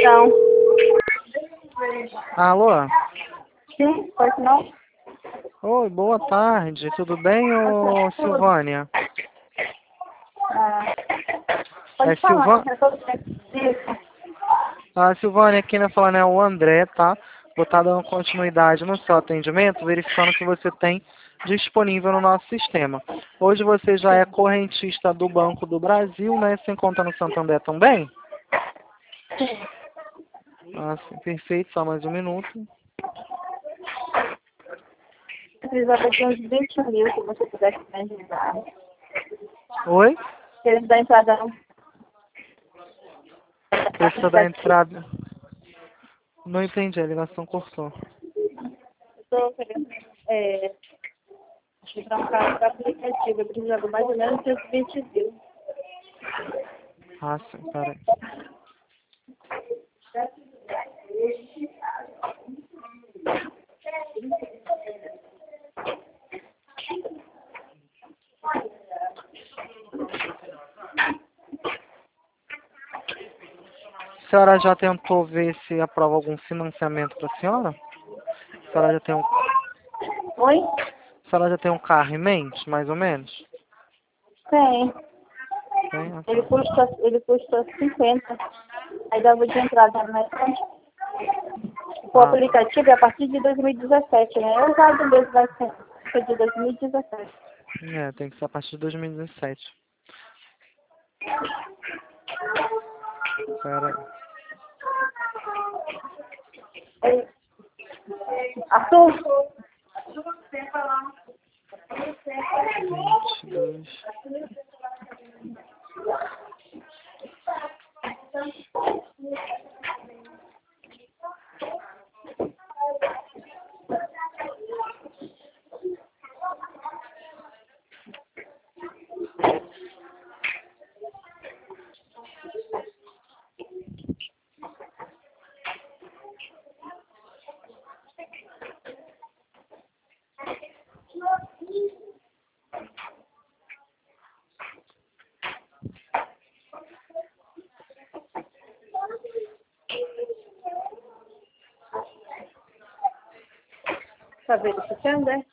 Então, Alô? sim, pois não? Oi, boa tarde. Tudo bem, ô Silvânia? Ah, É pode falar, eu tô isso. A Silvânia, quem vai falando é o André, tá? Vou estar dando continuidade no seu atendimento, verificando o que você tem disponível no nosso sistema. Hoje você já é correntista do Banco do Brasil, né? Se encontra no Santander também? Sim. Ah, sim, perfeito. Só mais um minuto. Eu precisava de uns 20 mil, se você pudesse me ajudar. Oi? Eles da entrada no Precisa da aplicativo. entrada. Não entendi, a ligação cortou. Estou querendo comprar um carro para aplicativo. Eu precisava mais ou menos de uns 20 mil. Ah, sim, peraí. A senhora já tentou ver se aprova algum financiamento para a senhora? A senhora já tem um, Oi? a senhora já tem um carro em mente, mais ou menos? Tem. Tem? Ah, Ele tá. custa 50. Aí dava de entrada, né? O Ah, tá. aplicativo é a partir de 2017, né? É usado mesmo, vai ser de 2017. É, tem que ser a partir de 2017. Pera aí. Arthur? 22. Tá verificando, é?